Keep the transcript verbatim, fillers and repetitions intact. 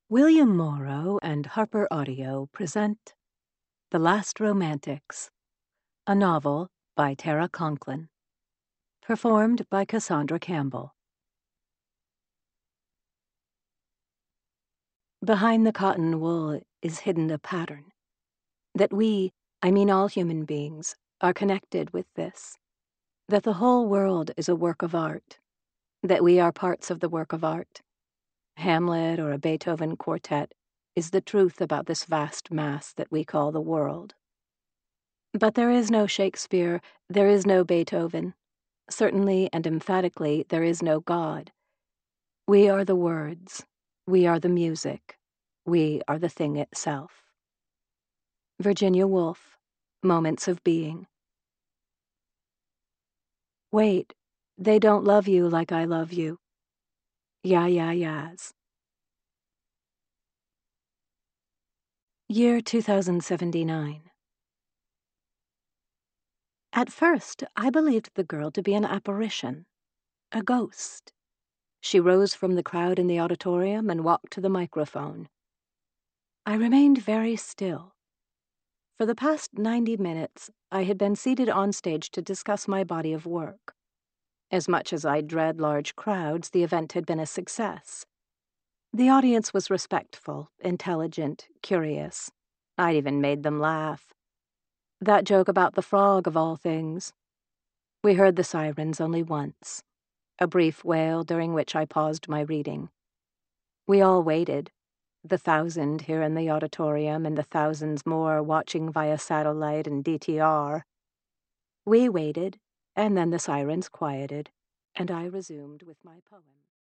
William Morrow and Harper Audio present The Last Romantics, a novel by Tara Conklin, performed by Cassandra Campbell. Behind the cotton wool is hidden a pattern, that we, I mean all human beings, are connected with this, that the whole world is a work of art, that we are parts of the work of art. Hamlet or a Beethoven quartet is the truth about this vast mass that we call the world. But there is no Shakespeare, there is no Beethoven. Certainly and emphatically, there is no God. We are the words, we are the music, we are the thing itself. Virginia Woolf, Moments of Being. Wait, they don't love you like I love you. Ya Ya Yas. Year two thousand seventy-nine. At first, I believed the girl to be an apparition, a ghost. She rose from the crowd in the auditorium and walked to the microphone. I remained very still. For the past ninety minutes, I had been seated on stage to discuss my body of work. As much as I dread large crowds, the event had been a success. The audience was respectful, intelligent, curious. I'd even made them laugh. That joke about the frog, of all things. We heard the sirens only once, a brief wail during which I paused my reading. We all waited, the thousand here in the auditorium and the thousands more watching via satellite and D T R. We waited, and then the sirens quieted, and I resumed with my poem.